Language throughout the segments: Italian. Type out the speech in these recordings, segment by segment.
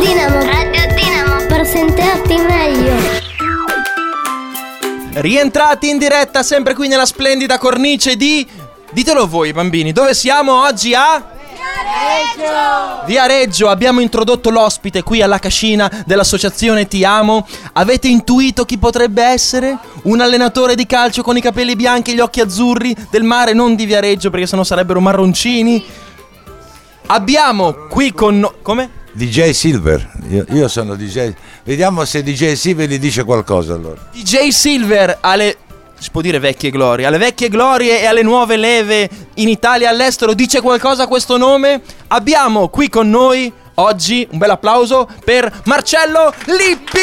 Radio Dinamo. Per sentirti meglio. Rientrati in diretta sempre qui nella splendida cornice di... Ditelo voi bambini, dove siamo oggi a... Via Reggio. Abbiamo introdotto l'ospite qui alla cascina dell'associazione Ti Amo. Avete intuito chi potrebbe essere? Un allenatore di calcio con i capelli bianchi e gli occhi azzurri del mare, non di Via Reggio perché sennò sarebbero marroncini. Abbiamo qui con come? DJ Silver, io sono DJ. Vediamo se DJ Silver gli dice qualcosa allora. DJ Silver alle... si può dire vecchie glorie, alle vecchie glorie e alle nuove leve in Italia e all'estero. Dice qualcosa questo nome? Abbiamo qui con noi oggi un bel applauso per Marcello Lippi.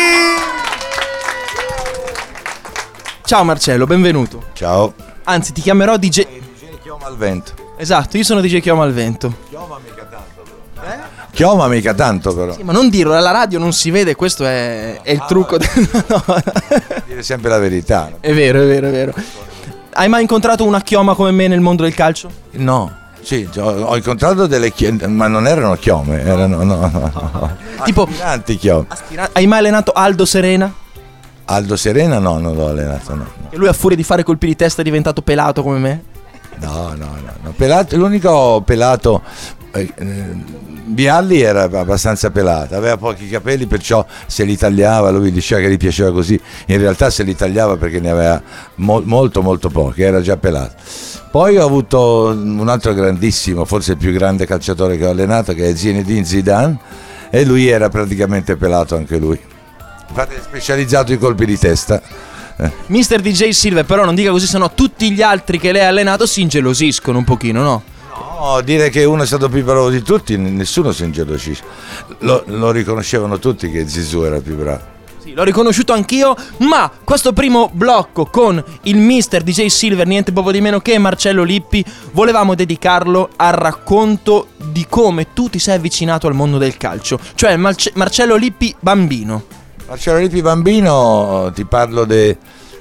Ciao Marcello, benvenuto. Ciao. Anzi, ti chiamerò DJ... DJ Chioma al vento. Esatto, io sono DJ Chioma al vento. Chioma mica tanto però. Chioma mica tanto però. Sì, ma non dirlo, alla radio non si vede, questo è il trucco no. Dire sempre la verità. È vero, è vero, è vero. Hai mai incontrato una chioma come me nel mondo del calcio? No. Sì, ho incontrato delle chiome, ma non erano chiome, erano no. Tipo aspiranti chiome. Hai mai allenato Aldo Serena? Aldo Serena no, non l'ho allenato, no. E lui a furia di fare colpi di testa è diventato pelato come me? No. Pelato, l'unico pelato Bialli era abbastanza pelato, aveva pochi capelli, perciò se li tagliava, lui diceva che gli piaceva così, in realtà se li tagliava perché ne aveva molto pochi, era già pelato. Poi ho avuto un altro grandissimo, forse il più grande calciatore che ho allenato, che è Zinedine Zidane, e lui era praticamente pelato anche lui, infatti è specializzato in colpi di testa. Mister DJ Silver, però non dica così, sennò tutti gli altri che lei ha allenato si ingelosiscono un pochino, no? No, dire che uno è stato più bravo di tutti, nessuno si ingelosisce. Lo riconoscevano tutti che Zizou era più bravo. Sì, l'ho riconosciuto anch'io, ma questo primo blocco con il mister DJ Silver, niente poco di meno che Marcello Lippi, volevamo dedicarlo al racconto di come tu ti sei avvicinato al mondo del calcio, cioè Marcello Lippi bambino. Marcello Lippi bambino, ti parlo del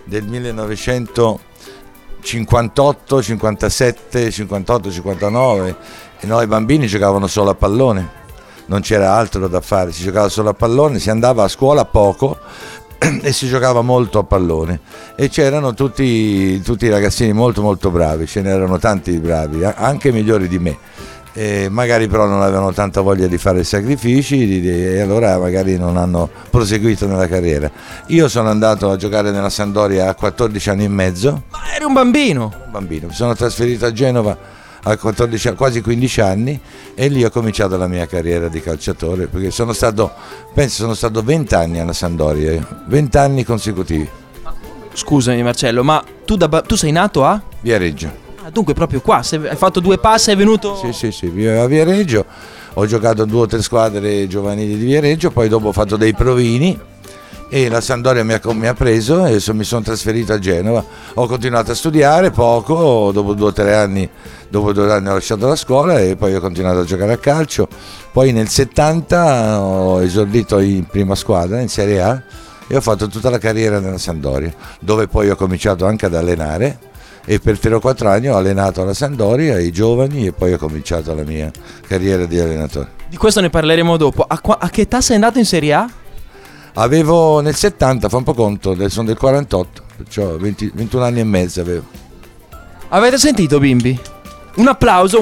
1958, 57, 58, 59, e noi bambini giocavano solo a pallone, non c'era altro da fare, si giocava solo a pallone, si andava a scuola poco e si giocava molto a pallone, e c'erano tutti i ragazzini molto bravi, ce n'erano tanti bravi, anche migliori di me. Magari però non avevano tanta voglia di fare sacrifici e allora magari non hanno proseguito nella carriera. Io sono andato a giocare nella Sampdoria a 14 anni e mezzo. Ma eri un bambino? Mi sono trasferito a Genova a 14, quasi 15 anni, e lì ho cominciato la mia carriera di calciatore, perché sono stato 20 anni alla Sampdoria, 20 anni consecutivi. Scusami Marcello, ma tu sei nato a? Via Reggio. Dunque proprio qua, hai fatto 2 passi, è venuto... Sì, a Via Reggio, ho giocato in 2 o 3 squadre giovanili di Via Reggio, poi dopo ho fatto dei provini e la Sampdoria mi ha preso e mi sono trasferito a Genova. Ho continuato a studiare poco, dopo 2 o 3 anni, ho lasciato la scuola e poi ho continuato a giocare a calcio. Poi nel 70 ho esordito in prima squadra, in Serie A, e ho fatto tutta la carriera nella Sampdoria, dove poi ho cominciato anche ad allenare. E per 3 o 4 anni ho allenato alla Sampdoria i giovani e poi ho cominciato la mia carriera di allenatore. Di questo ne parleremo dopo. A che età sei andato in Serie A? Avevo nel 70, fa un po' conto, sono del 48, perciò 21 anni e mezzo avevo. Avete sentito bimbi? Un applauso.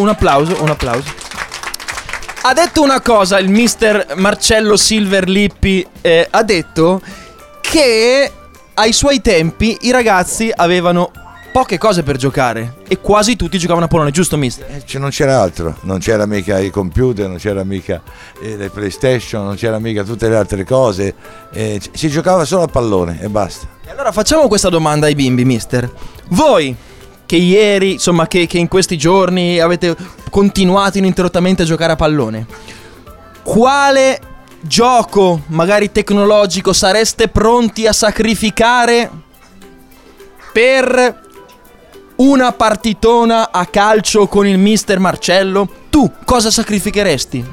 Ha detto una cosa il mister Marcello Silver Lippi, ha detto che ai suoi tempi i ragazzi avevano poche cose per giocare e quasi tutti giocavano a pallone, giusto mister? Non c'era altro, non c'era mica i computer, non c'era mica le PlayStation, non c'era mica tutte le altre cose, si giocava solo a pallone e basta. E allora facciamo questa domanda ai bimbi, mister. Voi che ieri, insomma che in questi giorni avete continuato ininterrottamente a giocare a pallone, quale gioco magari tecnologico sareste pronti a sacrificare per una partitona a calcio con il mister Marcello? Tu cosa sacrificheresti?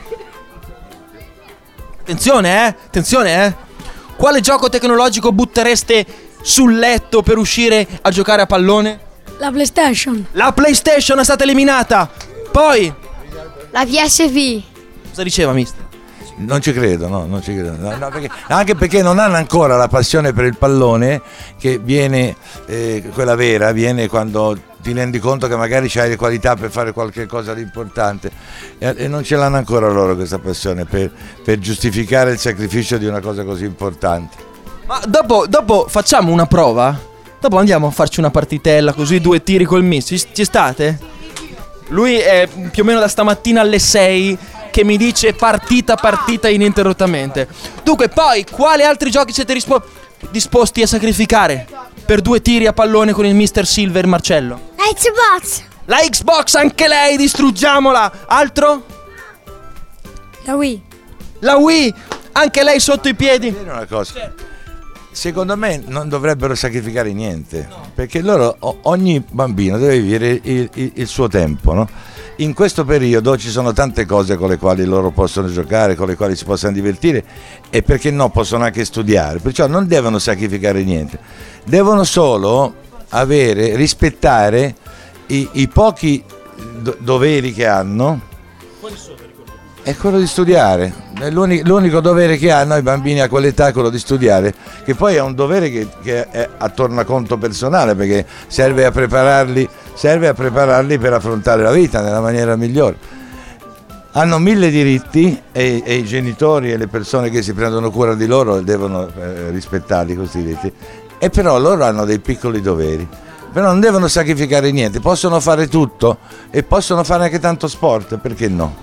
Attenzione, Quale gioco tecnologico buttereste sul letto per uscire a giocare a pallone? La PlayStation. La PlayStation è stata eliminata. Poi la PSV. cosa diceva mister? Non ci credo, no, non ci credo. No, anche perché non hanno ancora la passione per il pallone, che viene, quella vera, viene quando ti rendi conto che magari c'hai le qualità per fare qualche cosa di importante, e non ce l'hanno ancora loro questa passione per giustificare il sacrificio di una cosa così importante. Ma dopo facciamo una prova? Dopo andiamo a farci una partitella, così 2 tiri col miss, ci state? Lui è più o meno da stamattina alle 6 che mi dice partita ininterrottamente. Dunque, poi quali altri giochi siete disposti a sacrificare per 2 tiri a pallone con il Mr. Silver Marcello? La Xbox. La Xbox, anche lei, distruggiamola. Altro? La Wii. La Wii, anche lei sotto i piedi. Una cosa. Secondo me non dovrebbero sacrificare niente, perché loro, ogni bambino deve vivere il suo tempo, no? In questo periodo ci sono tante cose con le quali loro possono giocare, con le quali si possono divertire, e perché no, possono anche studiare, perciò non devono sacrificare niente, devono solo rispettare i pochi doveri che hanno. È quello di studiare, è l'unico dovere che hanno i bambini a quell'età, è quello di studiare, che poi è un dovere che è a tornaconto personale, perché serve a prepararli per affrontare la vita nella maniera migliore. Hanno 1000 diritti e i genitori e le persone che si prendono cura di loro devono rispettarli questi diritti, e però loro hanno dei piccoli doveri. Però non devono sacrificare niente, possono fare tutto e possono fare anche tanto sport, perché no?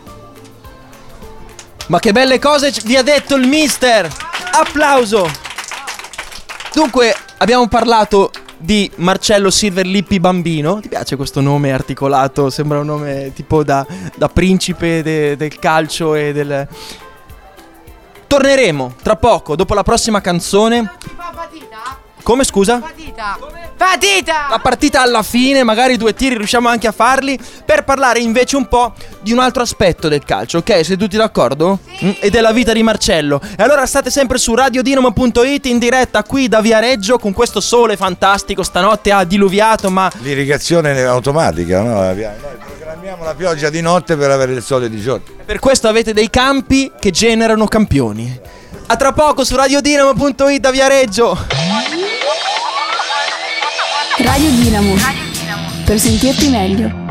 Ma che belle cose vi ha detto il mister! Applauso! Dunque, abbiamo parlato di Marcello Silver Lippi Bambino. Ti piace questo nome articolato? Sembra un nome tipo da principe del calcio e del... Torneremo tra poco, dopo la prossima canzone. Come, scusa? Partita! La partita alla fine, magari 2 tiri riusciamo anche a farli, per parlare invece un po' di un altro aspetto del calcio, ok? Siete tutti d'accordo? Sì. E della vita di Marcello. E allora state sempre su radiodinamo.it in diretta qui da Viareggio, con questo sole fantastico. Stanotte ha diluviato, ma... L'irrigazione è automatica, no? Noi programmiamo la pioggia di notte per avere il sole di giorno. Per questo avete dei campi che generano campioni. A tra poco su radiodinamo.it da Viareggio. Radio Dinamo. Per sentirti meglio.